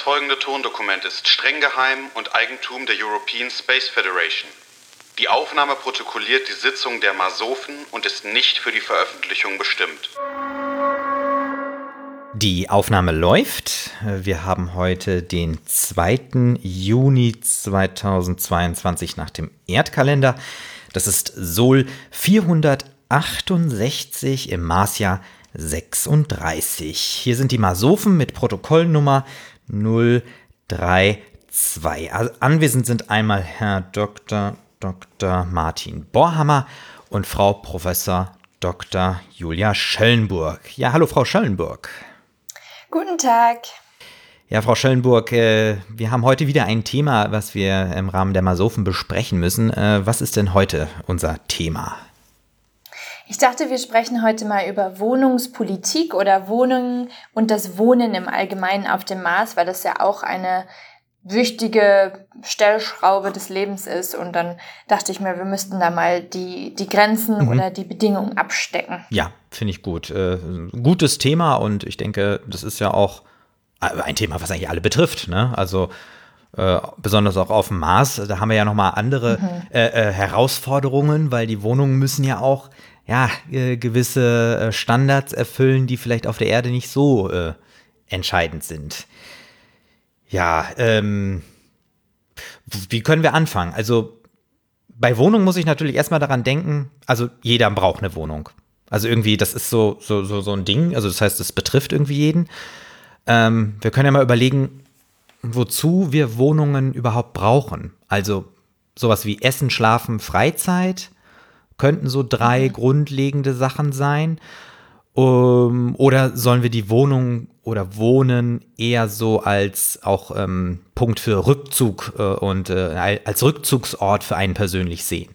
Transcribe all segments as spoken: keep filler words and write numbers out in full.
folgende Tondokument ist streng geheim und Eigentum der European Space Federation. Die Aufnahme protokolliert die Sitzung der Masofen und ist nicht für die Veröffentlichung bestimmt. Die Aufnahme läuft. Wir haben heute den zweiten Juni zweitausendzweiundzwanzig nach dem Erdkalender. Das ist Sol vierhundertachtundsechzig im Marsjahr sechsunddreißig. Hier sind die Masofen mit Protokollnummer null drei zwei. Also anwesend sind einmal Herr Doktor Doktor Martin Borhammer und Frau Professor Doktor Julia Schöllenburg. Ja, hallo Frau Schöllenburg. Guten Tag. Ja, Frau Schöllenburg, äh, wir haben heute wieder ein Thema, was wir im Rahmen der Masofen besprechen müssen. Äh, was ist denn heute unser Thema? Ich dachte, wir sprechen heute mal über Wohnungspolitik oder Wohnungen und das Wohnen im Allgemeinen auf dem Mars, weil das ja auch eine wichtige Stellschraube des Lebens ist. Und dann dachte ich mir, wir müssten da mal die, die Grenzen mhm. oder die Bedingungen abstecken. Ja, finde ich gut. Äh, gutes Thema und ich denke, das ist ja auch ein Thema, was eigentlich alle betrifft, ne? Also äh, besonders auch auf dem Mars, da haben wir ja nochmal andere mhm. äh, äh, Herausforderungen, weil die Wohnungen müssen ja auch ja, äh, gewisse Standards erfüllen, die vielleicht auf der Erde nicht so äh, entscheidend sind. Ja, ähm, wie können wir anfangen? Also bei Wohnung muss ich natürlich erstmal daran denken, also jeder braucht eine Wohnung. Also irgendwie, das ist so, so, so, so ein Ding, also das heißt, es betrifft irgendwie jeden. Ähm, wir können ja mal überlegen, wozu wir Wohnungen überhaupt brauchen. Also sowas wie Essen, Schlafen, Freizeit könnten so drei mhm. grundlegende Sachen sein. Um, oder sollen wir die Wohnung oder Wohnen eher so als auch ähm, Punkt für Rückzug äh, und äh, als Rückzugsort für einen persönlich sehen?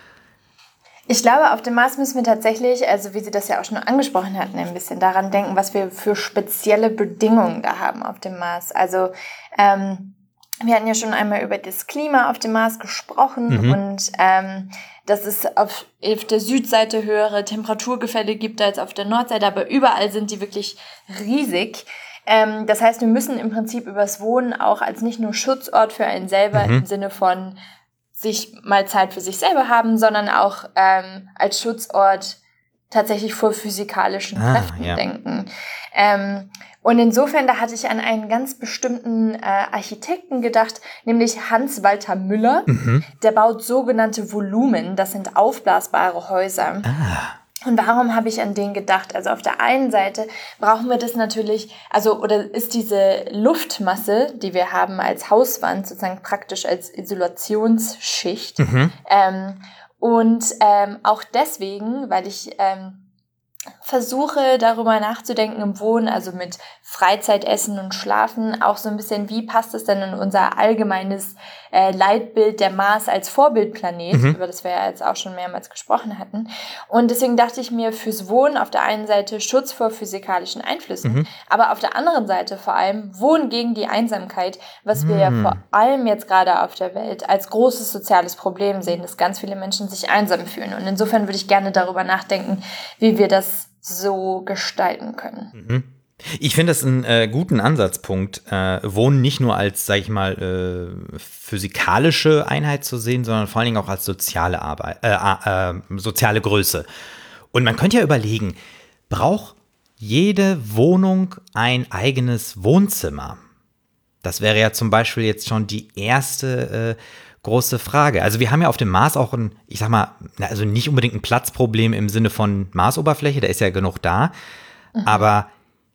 Ich glaube, auf dem Mars müssen wir tatsächlich, also wie Sie das ja auch schon angesprochen hatten, ein bisschen daran denken, was wir für spezielle Bedingungen da haben auf dem Mars. Also ähm, wir hatten ja schon einmal über das Klima auf dem Mars gesprochen mhm. und ähm, dass es auf, auf der Südseite höhere Temperaturgefälle gibt als auf der Nordseite, aber überall sind die wirklich riesig. Ähm, das heißt, wir müssen im Prinzip übers Wohnen auch als nicht nur Schutzort für einen selber mhm. im Sinne von sich mal Zeit für sich selber haben, sondern auch ähm, als Schutzort tatsächlich vor physikalischen ah, Kräften ja. denken. Ähm, und insofern, da hatte ich an einen ganz bestimmten äh, Architekten gedacht, nämlich Hans-Walter Müller. Mhm. Der baut sogenannte Volumen, das sind aufblasbare Häuser. Ah. Und warum habe ich an den gedacht? Also auf der einen Seite brauchen wir das natürlich, also oder ist diese Luftmasse, die wir haben als Hauswand, sozusagen praktisch als Isolationsschicht. Mhm. Ähm, und ähm, auch deswegen, weil ich ähm, versuche darüber nachzudenken im Wohnen, also mit Freizeit, Essen und Schlafen, auch so ein bisschen, wie passt es denn in unser allgemeines äh, Leitbild der Mars als Vorbildplanet, mhm. über das wir ja jetzt auch schon mehrmals gesprochen hatten. Und deswegen dachte ich mir, fürs Wohnen auf der einen Seite Schutz vor physikalischen Einflüssen, mhm. aber auf der anderen Seite vor allem Wohnen gegen die Einsamkeit, was mhm. wir ja vor allem jetzt gerade auf der Welt als großes soziales Problem sehen, dass ganz viele Menschen sich einsam fühlen. Und insofern würde ich gerne darüber nachdenken, wie wir das so gestalten können. Mhm. Ich finde das einen äh, guten Ansatzpunkt, äh, Wohnen nicht nur als, sag ich mal, äh, physikalische Einheit zu sehen, sondern vor allen Dingen auch als soziale Arbeit, äh, äh, soziale Größe. Und man könnte ja überlegen, braucht jede Wohnung ein eigenes Wohnzimmer? Das wäre ja zum Beispiel jetzt schon die erste äh, große Frage. Also wir haben ja auf dem Mars auch ein, ich sag mal, also nicht unbedingt ein Platzproblem im Sinne von Marsoberfläche, da ist ja genug da, mhm. aber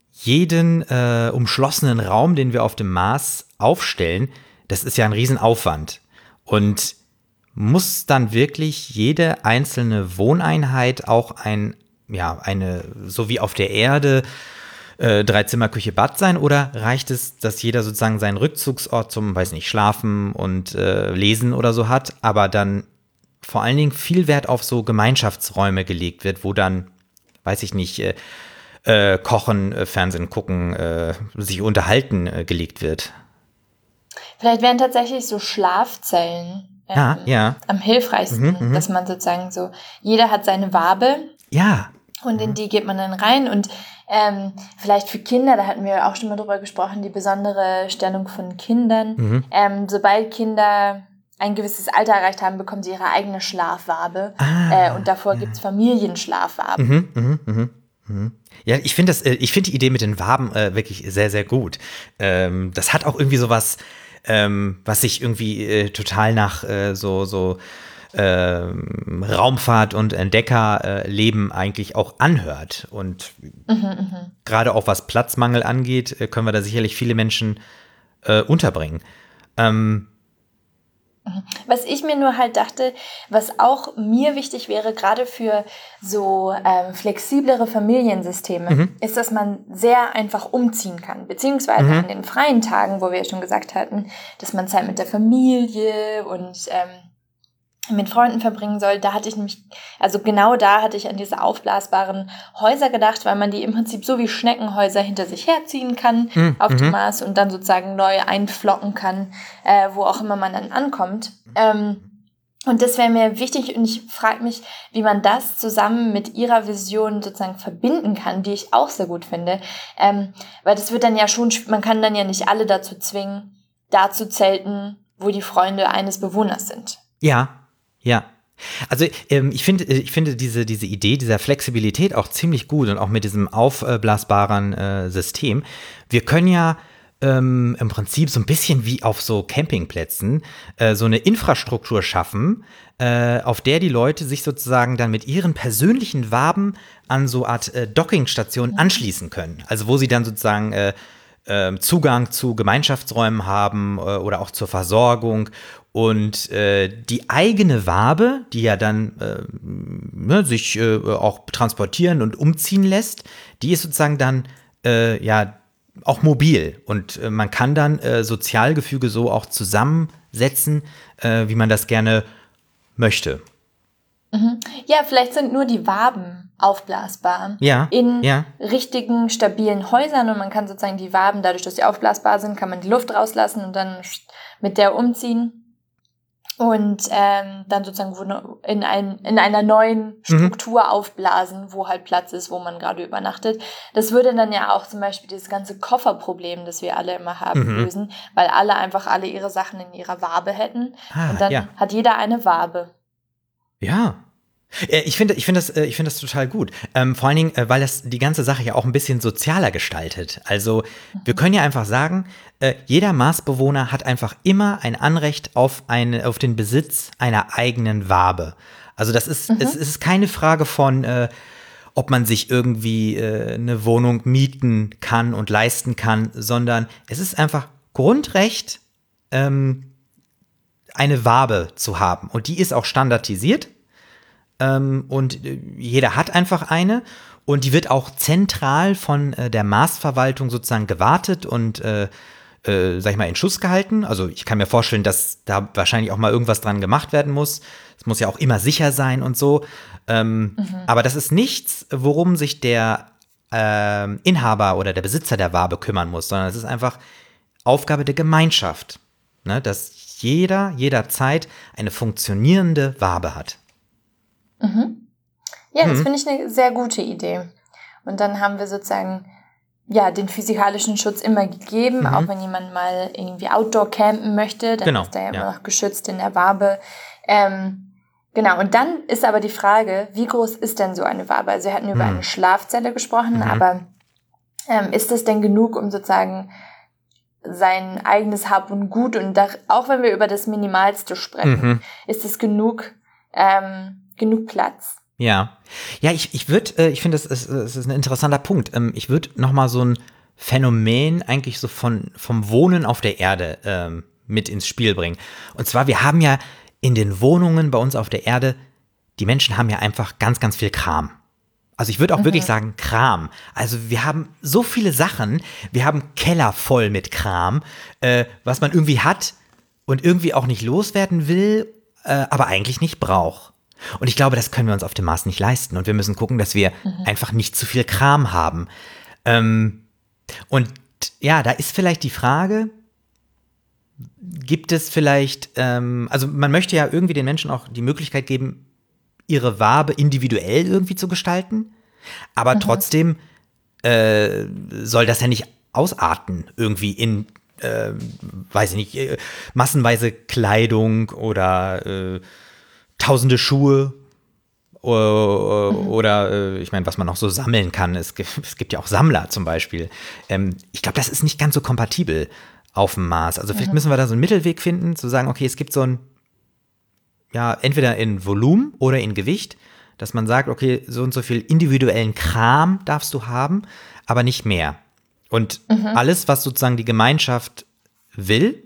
jeden äh, umschlossenen Raum, den wir auf dem Mars aufstellen, das ist ja ein Riesenaufwand. Und muss dann wirklich jede einzelne Wohneinheit auch ein, ja, eine, so wie auf der Erde, äh, drei Zimmer, Küche, Bad sein? Oder reicht es, dass jeder sozusagen seinen Rückzugsort zum, weiß nicht, Schlafen und äh, Lesen oder so hat, aber dann vor allen Dingen viel Wert auf so Gemeinschaftsräume gelegt wird, wo dann, weiß ich nicht, äh, äh, Kochen, äh, Fernsehen gucken, äh, sich unterhalten äh, gelegt wird? Vielleicht wären tatsächlich so Schlafzellen ähm, ja, ja. am hilfreichsten, mhm, dass man sozusagen so, jeder hat seine Wabe. Ja. Und in die geht man dann rein und Ähm, vielleicht für Kinder, da hatten wir auch schon mal drüber gesprochen, die besondere Stellung von Kindern. Mhm. Ähm, sobald Kinder ein gewisses Alter erreicht haben, bekommen sie ihre eigene Schlafwabe. Ah, äh, und davor ja. gibt es Familienschlafwaben. Mhm, mhm, mhm, mhm. Ja, ich finde das, ich finde die Idee mit den Waben äh, wirklich sehr, sehr gut. Ähm, das hat auch irgendwie sowas, ähm, was sich irgendwie äh, total nach äh, so, so Ähm, Raumfahrt und Entdeckerleben äh, eigentlich auch anhört. Und mhm, gerade auch was Platzmangel angeht, äh, können wir da sicherlich viele Menschen äh, unterbringen. Ähm, Was ich mir nur halt dachte, was auch mir wichtig wäre, gerade für so ähm, flexiblere Familiensysteme, mhm. ist, dass man sehr einfach umziehen kann. Beziehungsweise mhm. an den freien Tagen, wo wir ja schon gesagt hatten, dass man Zeit mit der Familie und ähm, mit Freunden verbringen soll, da hatte ich nämlich, also genau da hatte ich an diese aufblasbaren Häuser gedacht, weil man die im Prinzip so wie Schneckenhäuser hinter sich herziehen kann mhm. auf dem Mars und dann sozusagen neu einflocken kann, äh, wo auch immer man dann ankommt. Ähm, und das wäre mir wichtig und ich frage mich, wie man das zusammen mit ihrer Vision sozusagen verbinden kann, die ich auch sehr gut finde. Ähm, weil das wird dann ja schon, man kann dann ja nicht alle dazu zwingen, da zu zelten, wo die Freunde eines Bewohners sind. Ja. Ja, also ähm, ich finde, ich finde diese, diese Idee dieser Flexibilität auch ziemlich gut und auch mit diesem aufblasbaren äh, System. Wir können ja ähm, im Prinzip so ein bisschen wie auf so Campingplätzen äh, so eine Infrastruktur schaffen, äh, auf der die Leute sich sozusagen dann mit ihren persönlichen Waben an so eine Art äh, Dockingstationen anschließen können. Also wo sie dann sozusagen äh, äh, Zugang zu Gemeinschaftsräumen haben äh, oder auch zur Versorgung. Und äh, die eigene Wabe, die ja dann äh, ne, sich äh, auch transportieren und umziehen lässt, die ist sozusagen dann äh, ja auch mobil. Und äh, man kann dann äh, Sozialgefüge so auch zusammensetzen, äh, wie man das gerne möchte. Mhm. Ja, vielleicht sind nur die Waben aufblasbar ja, in ja. richtigen, stabilen Häusern. Und man kann sozusagen die Waben, dadurch, dass sie aufblasbar sind, kann man die Luft rauslassen und dann mit der umziehen. Und ähm, dann sozusagen in, ein, in einer neuen Struktur mhm. aufblasen, wo halt Platz ist, wo man gerade übernachtet. Das würde dann ja auch zum Beispiel dieses ganze Kofferproblem, das wir alle immer haben, mhm. lösen, weil alle einfach alle ihre Sachen in ihrer Wabe hätten. Ah, und dann ja. hat jeder eine Wabe. Ja. Ich finde, ich finde das, ich finde das total gut. Ähm, vor allen Dingen, weil das die ganze Sache ja auch ein bisschen sozialer gestaltet. Also mhm. wir können ja einfach sagen, äh, jeder Marsbewohner hat einfach immer ein Anrecht auf eine, auf den Besitz einer eigenen Wabe. Also das ist, mhm. es, es ist keine Frage von, äh, ob man sich irgendwie äh, eine Wohnung mieten kann und leisten kann, sondern es ist einfach Grundrecht, ähm, eine Wabe zu haben. Und die ist auch standardisiert. Ähm, und äh, jeder hat einfach eine und die wird auch zentral von äh, der Marsverwaltung sozusagen gewartet und äh, äh, sag ich mal in Schuss gehalten. Also ich kann mir vorstellen, dass da wahrscheinlich auch mal irgendwas dran gemacht werden muss. Es muss ja auch immer sicher sein und so. Ähm, mhm. Aber das ist nichts, worum sich der äh, Inhaber oder der Besitzer der Wabe kümmern muss, sondern es ist einfach Aufgabe der Gemeinschaft, ne? Dass jeder jederzeit eine funktionierende Wabe hat. Mhm. Ja, das mhm. finde ich eine sehr gute Idee. Und dann haben wir sozusagen ja den physikalischen Schutz immer gegeben, mhm. auch wenn jemand mal irgendwie Outdoor campen möchte, dann genau. ist der ja immer ja. noch geschützt in der Wabe. Ähm, genau, und dann ist aber die Frage, wie groß ist denn so eine Wabe? Also wir hatten über mhm. eine Schlafzelle gesprochen, mhm. aber ähm, ist das denn genug, um sozusagen sein eigenes Hab und Gut, und da, auch wenn wir über das Minimalste sprechen, mhm. ist es genug, ähm, genug Platz? Ja, ja, ich, ich würde, äh, ich finde, das ist, das ist ein interessanter Punkt. Ähm, ich würde nochmal so ein Phänomen eigentlich so von, vom Wohnen auf der Erde ähm, mit ins Spiel bringen. Und zwar, wir haben ja in den Wohnungen bei uns auf der Erde, die Menschen haben ja einfach ganz, ganz viel Kram. Also ich würde auch mhm. wirklich sagen Kram. Also wir haben so viele Sachen, wir haben Keller voll mit Kram, äh, was man irgendwie hat und irgendwie auch nicht loswerden will, äh, aber eigentlich nicht braucht. Und ich glaube, das können wir uns auf dem Mars nicht leisten. Und wir müssen gucken, dass wir mhm. einfach nicht zu viel Kram haben. Ähm, und ja, da ist vielleicht die Frage, gibt es vielleicht, ähm, also man möchte ja irgendwie den Menschen auch die Möglichkeit geben, ihre Wabe individuell irgendwie zu gestalten. Aber mhm. trotzdem äh, soll das ja nicht ausarten irgendwie in, äh, weiß ich nicht, äh, massenweise Kleidung oder äh, tausende Schuhe oder, mhm. oder äh, ich meine, was man noch so sammeln kann. Es gibt, es gibt ja auch Sammler zum Beispiel. Ähm, ich glaube, das ist nicht ganz so kompatibel auf dem Mars. Also vielleicht mhm. müssen wir da so einen Mittelweg finden, zu sagen, okay, es gibt so ein, ja, entweder in Volumen oder in Gewicht, dass man sagt, okay, so und so viel individuellen Kram darfst du haben, aber nicht mehr. Und mhm. alles, was sozusagen die Gemeinschaft will,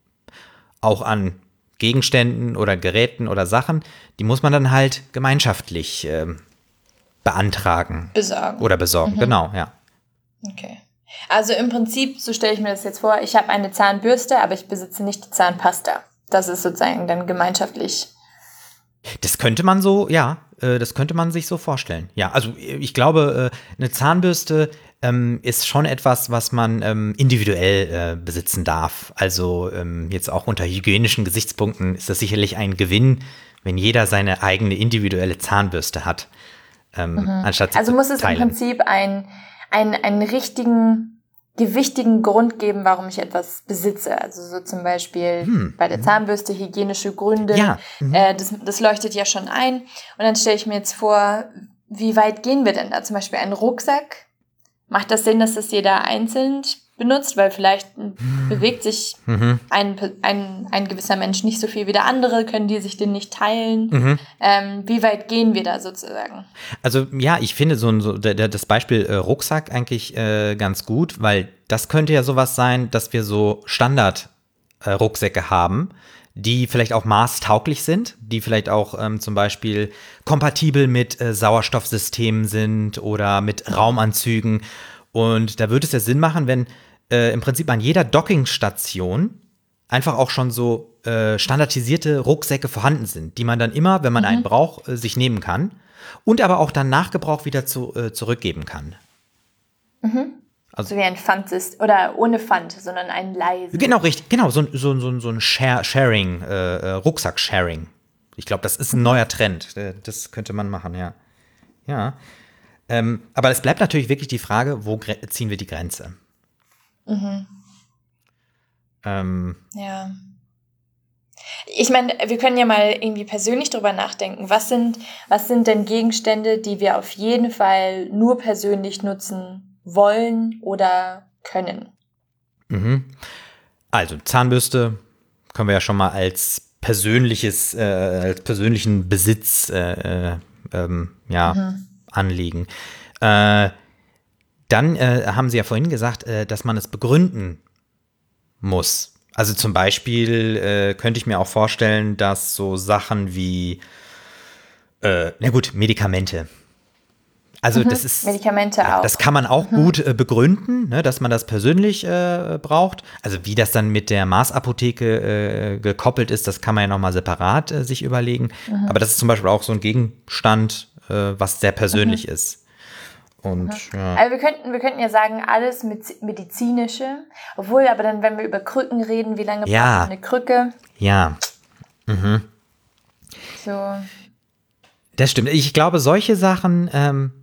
auch an Gegenständen oder Geräten oder Sachen, die muss man dann halt gemeinschaftlich äh, beantragen. Besorgen. Oder besorgen, mhm. genau, ja. Okay. Also im Prinzip, so stelle ich mir das jetzt vor, ich habe eine Zahnbürste, aber ich besitze nicht die Zahnpasta. Das ist sozusagen dann gemeinschaftlich. Das könnte man so, ja, äh, das könnte man sich so vorstellen. Ja, also ich glaube, äh, eine Zahnbürste ähm, ist schon etwas, was man ähm, individuell äh, besitzen darf. Also ähm, jetzt auch unter hygienischen Gesichtspunkten ist das sicherlich ein Gewinn, wenn jeder seine eigene individuelle Zahnbürste hat. Ähm, mhm. anstatt also muss es teilen. Im Prinzip ein, ein, einen richtigen, gewichtigen Grund geben, warum ich etwas besitze. Also so zum Beispiel hm. bei der Zahnbürste hygienische Gründe. Ja. Mhm. Äh, das, das leuchtet ja schon ein. Und dann stelle ich mir jetzt vor, wie weit gehen wir denn da? Zum Beispiel einen Rucksack. Macht das Sinn, dass das jeder einzeln benutzt? Weil vielleicht hm. bewegt sich mhm. ein, ein, ein gewisser Mensch nicht so viel wie der andere, können die sich den nicht teilen. Mhm. Ähm, wie weit gehen wir da sozusagen? Also ja, ich finde so, so das Beispiel äh, Rucksack eigentlich äh, ganz gut, weil das könnte ja sowas sein, dass wir so Standard-Rucksäcke äh, haben, die vielleicht auch maßtauglich sind, die vielleicht auch ähm, zum Beispiel kompatibel mit äh, Sauerstoffsystemen sind oder mit Raumanzügen. Und da würde es ja Sinn machen, wenn äh, im Prinzip an jeder Dockingstation einfach auch schon so äh, standardisierte Rucksäcke vorhanden sind, die man dann immer, wenn man mhm. einen braucht, äh, sich nehmen kann und aber auch dann nach Gebrauch wieder zu, äh, zurückgeben kann. Mhm. Also, so wie ein Pfandsystem, oder ohne Pfand, sondern ein leise. Genau, richtig, genau, so, so, so, so ein Share, Sharing, äh, Rucksack-Sharing. Ich glaube, das ist ein neuer Trend. Das könnte man machen, ja. Ja. Ähm, aber es bleibt natürlich wirklich die Frage, wo gre- ziehen wir die Grenze? Mhm. Ähm, ja. Ich meine, wir können ja mal irgendwie persönlich drüber nachdenken. Was sind, was sind denn Gegenstände, die wir auf jeden Fall nur persönlich nutzen wollen oder können? Mhm. Also Zahnbürste können wir ja schon mal als persönliches, äh, als persönlichen Besitz äh, äh, ähm, ja, mhm. anlegen. Äh, dann äh, haben Sie ja vorhin gesagt, äh, dass man es begründen muss. Also zum Beispiel äh, könnte ich mir auch vorstellen, dass so Sachen wie, äh, na gut, Medikamente. Also mhm, das ist, Medikamente ja, auch. Das kann man auch mhm. gut äh, begründen, ne, dass man das persönlich äh, braucht. Also wie das dann mit der Mars-Apotheke äh, gekoppelt ist, das kann man ja nochmal separat äh, sich überlegen. Mhm. Aber das ist zum Beispiel auch so ein Gegenstand, äh, was sehr persönlich mhm. ist. Und, mhm. ja. Also wir könnten, wir könnten ja sagen, alles mit medizinische. Obwohl, aber dann, wenn wir über Krücken reden, wie lange ja. braucht man eine Krücke? Ja. Mhm. So. Das stimmt. Ich glaube, solche Sachen, ähm,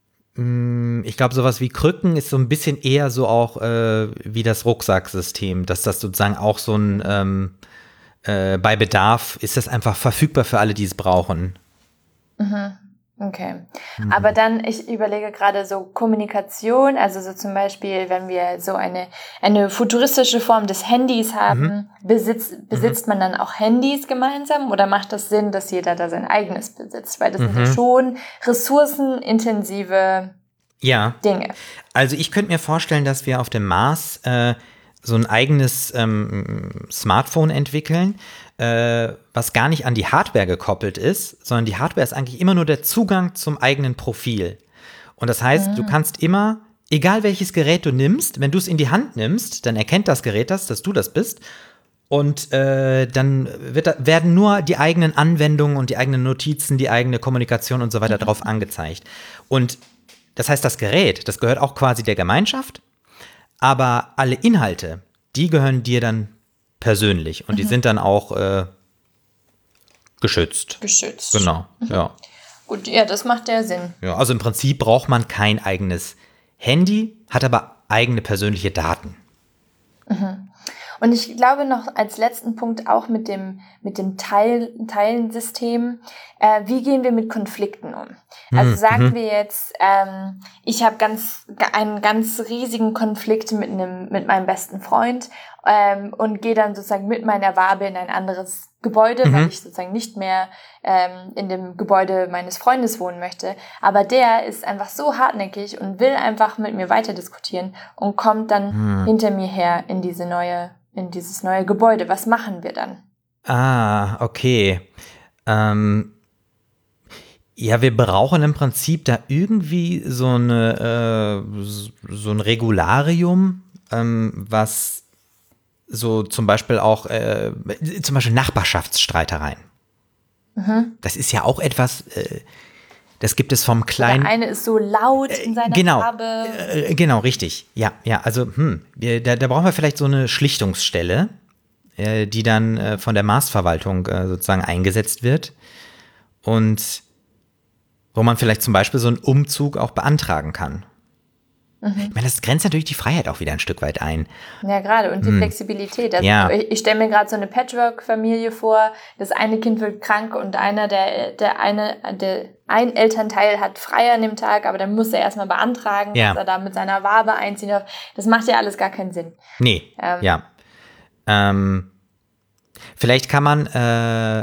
ich glaube, sowas wie Krücken ist so ein bisschen eher so auch äh, wie das Rucksacksystem, dass das sozusagen auch so ein, ähm, äh, bei Bedarf ist das einfach verfügbar für alle, die es brauchen. Mhm. Okay. Mhm. Aber dann, ich überlege gerade so Kommunikation, also so zum Beispiel, wenn wir so eine, eine futuristische Form des Handys haben, mhm. besitzt, besitzt mhm. man dann auch Handys gemeinsam oder macht das Sinn, dass jeder da sein eigenes besitzt? Weil das mhm. sind ja schon ressourcenintensive ja. Dinge. Also ich könnte mir vorstellen, dass wir auf dem Mars äh, so ein eigenes ähm, Smartphone entwickeln, äh, was gar nicht an die Hardware gekoppelt ist, sondern die Hardware ist eigentlich immer nur der Zugang zum eigenen Profil. Und das heißt, mhm. du kannst immer, egal welches Gerät du nimmst, wenn du es in die Hand nimmst, dann erkennt das Gerät das, dass du das bist. Und äh, dann wird, werden nur die eigenen Anwendungen und die eigenen Notizen, die eigene Kommunikation und so weiter mhm. drauf angezeigt. Und das heißt, das Gerät, das gehört auch quasi der Gemeinschaft, aber alle Inhalte, die gehören dir dann persönlich und mhm. die sind dann auch äh, geschützt. Geschützt. Genau, mhm. ja. Gut, ja, das macht ja Sinn. Ja, also im Prinzip braucht man kein eigenes Handy, hat aber eigene persönliche Daten. Mhm. Und ich glaube noch als letzten Punkt auch mit dem, mit dem Teil, Teilensystem, äh, wie gehen wir mit Konflikten um? Also sagen mhm. wir jetzt, ähm, ich habe ganz, einen ganz riesigen Konflikt mit einem, mit meinem besten Freund ähm, und gehe dann sozusagen mit meiner Wabe in ein anderes Gebäude, mhm. weil ich sozusagen nicht mehr ähm, in dem Gebäude meines Freundes wohnen möchte. Aber der ist einfach so hartnäckig und will einfach mit mir weiter diskutieren und kommt dann mhm. hinter mir her in diese neue in dieses neue Gebäude. Was machen wir dann? Ah, okay. Ähm, ja, wir brauchen im Prinzip da irgendwie so eine äh, so ein Regularium, ähm, was so zum Beispiel auch äh, zum Beispiel Nachbarschaftsstreitereien. Mhm. Das ist ja auch etwas, äh, das gibt es vom kleinen. Der eine ist so laut in seiner genau, Farbe. Äh, genau, richtig. Ja, ja. Also, hm, wir, da, da brauchen wir vielleicht so eine Schlichtungsstelle, äh, die dann äh, von der Marsverwaltung äh, sozusagen eingesetzt wird und wo man vielleicht zum Beispiel so einen Umzug auch beantragen kann. Mhm. Ich meine, das grenzt natürlich die Freiheit auch wieder ein Stück weit ein. Ja, gerade. Und die hm. Flexibilität. Also ja. Ich, ich stelle mir gerade so eine Patchwork-Familie vor. Das eine Kind wird krank und einer, der, der eine, der ein Elternteil hat frei an dem Tag, aber dann muss er erstmal beantragen, ja. dass er da mit seiner Wabe einziehen darf. Das macht ja alles gar keinen Sinn. Nee, ähm, ja. Ähm, vielleicht kann man äh,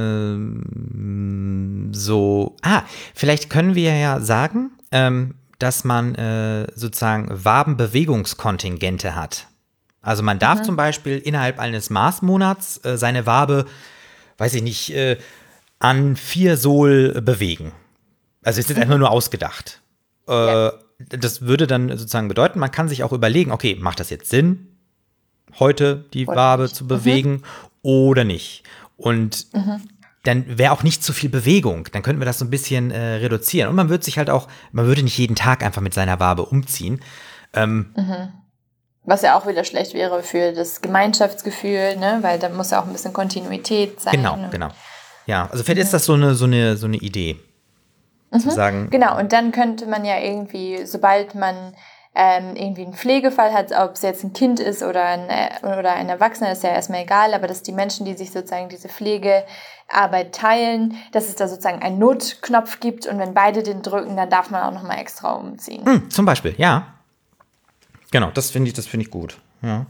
ähm, so, ah, vielleicht können wir ja sagen, ähm, dass man äh, sozusagen Wabenbewegungskontingente hat. Also man darf mhm. zum Beispiel innerhalb eines Marsmonats äh, seine Wabe, weiß ich nicht, äh, an vier Sol bewegen. Also es ist mhm. einfach nur ausgedacht. Äh, ja. Das würde dann sozusagen bedeuten, man kann sich auch überlegen, okay, macht das jetzt Sinn, heute die oder Wabe nicht. zu bewegen mhm. oder nicht? Und mhm. dann wäre auch nicht zu viel Bewegung. Dann könnten wir das so ein bisschen äh, reduzieren. Und man würde sich halt auch, man würde nicht jeden Tag einfach mit seiner Wabe umziehen. Ähm, mhm. Was ja auch wieder schlecht wäre für das Gemeinschaftsgefühl, ne? Weil da muss ja auch ein bisschen Kontinuität sein. Genau, genau. Ja, also vielleicht mhm. ist das so eine, so eine, so eine Idee. Mhm. Zu sagen. Genau, und dann könnte man ja irgendwie, sobald man ähm, irgendwie einen Pflegefall hat, ob es jetzt ein Kind ist oder ein, oder ein Erwachsener, ist ja erstmal egal, aber dass die Menschen, die sich sozusagen diese Pflegearbeit teilen, dass es da sozusagen einen Notknopf gibt und wenn beide den drücken, dann darf man auch nochmal extra umziehen. Hm, zum Beispiel, ja. Genau, das finde ich, das finde ich gut. Ja.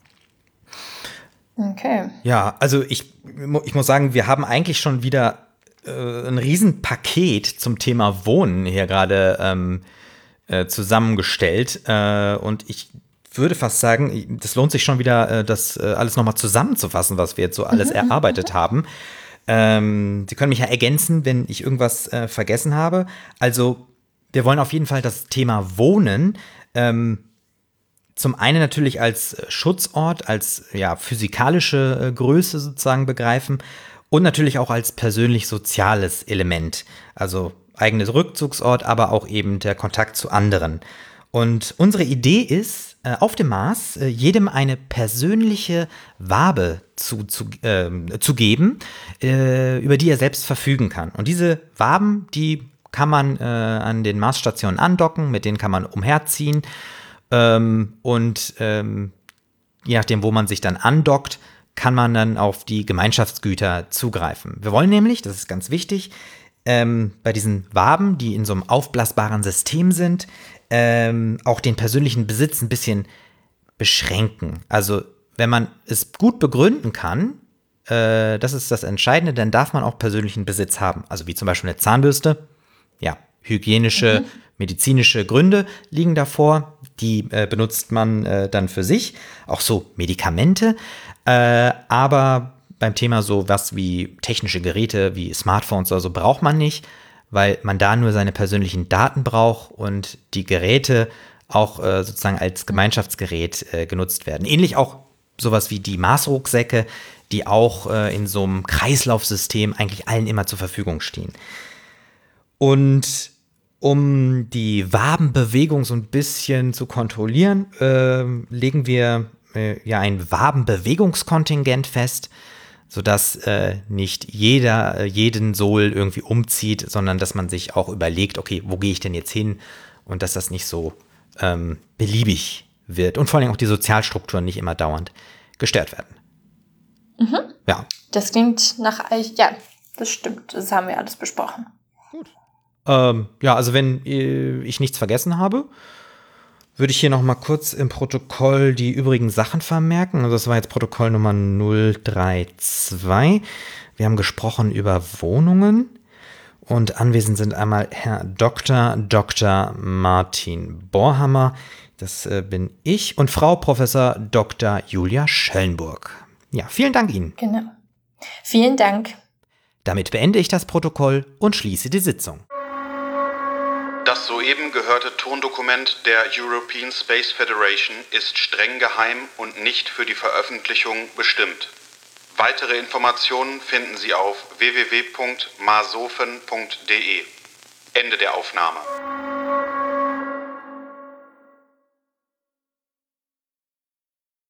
Okay. Ja, also ich, ich muss sagen, wir haben eigentlich schon wieder äh, ein Riesenpaket zum Thema Wohnen hier gerade ähm, äh, zusammengestellt. Äh, und ich würde fast sagen, das lohnt sich schon wieder, äh, das äh, alles nochmal zusammenzufassen, was wir jetzt so alles mhm. erarbeitet haben. Ähm, Sie können mich ja ergänzen, wenn ich irgendwas äh, vergessen habe. Also wir wollen auf jeden Fall das Thema Wohnen ähm, zum einen natürlich als Schutzort, als ja, physikalische äh, Größe sozusagen begreifen und natürlich auch als persönlich-soziales Element. Also eigenes Rückzugsort, aber auch eben der Kontakt zu anderen. Und unsere Idee ist, äh, auf dem Mars äh, jedem eine persönliche Wabe zu, zu, äh, zu geben, äh, über die er selbst verfügen kann. Und diese Waben, die kann man äh, an den Marsstationen andocken, mit denen kann man umherziehen. Ähm, und ähm, je nachdem, wo man sich dann andockt, kann man dann auf die Gemeinschaftsgüter zugreifen. Wir wollen nämlich, das ist ganz wichtig, ähm, bei diesen Waben, die in so einem aufblasbaren System sind, ähm, auch den persönlichen Besitz ein bisschen beschränken. Also wenn man es gut begründen kann, äh, das ist das Entscheidende, dann darf man auch persönlichen Besitz haben. Also wie zum Beispiel eine Zahnbürste, ja, hygienische, mhm. medizinische Gründe liegen davor, die äh, benutzt man äh, dann für sich, auch so Medikamente, äh, aber beim Thema so was wie technische Geräte, wie Smartphones oder so, braucht man nicht, weil man da nur seine persönlichen Daten braucht und die Geräte auch äh, sozusagen als Gemeinschaftsgerät äh, genutzt werden. Ähnlich auch sowas wie die Marsrucksäcke, die auch äh, in so einem Kreislaufsystem eigentlich allen immer zur Verfügung stehen. Und um die Wabenbewegung so ein bisschen zu kontrollieren, äh, legen wir äh, ja ein Wabenbewegungskontingent fest, sodass äh, nicht jeder äh, jeden Sol irgendwie umzieht, sondern dass man sich auch überlegt, okay, wo gehe ich denn jetzt hin? Und dass das nicht so ähm, beliebig wird und vor allem auch die Sozialstrukturen nicht immer dauernd gestört werden. Mhm. Ja. Das klingt nach, ja, das stimmt, das haben wir alles besprochen. Gut. Ähm, ja, also wenn äh, ich nichts vergessen habe, würde ich hier noch mal kurz im Protokoll die übrigen Sachen vermerken. Also das war jetzt Protokoll Nummer null drei zwei. Wir haben gesprochen über Wohnungen und anwesend sind einmal Herr Doktor Doktor Martin Borhammer, das äh, bin ich, und Frau Professor Doktor Julia Schellenburg. Ja, vielen Dank Ihnen. Genau. Vielen Dank. Damit beende ich das Protokoll und schließe die Sitzung. Das soeben gehörte Tondokument der European Space Federation ist streng geheim und nicht für die Veröffentlichung bestimmt. Weitere Informationen finden Sie auf w w w punkt masofen punkt d e. Ende der Aufnahme.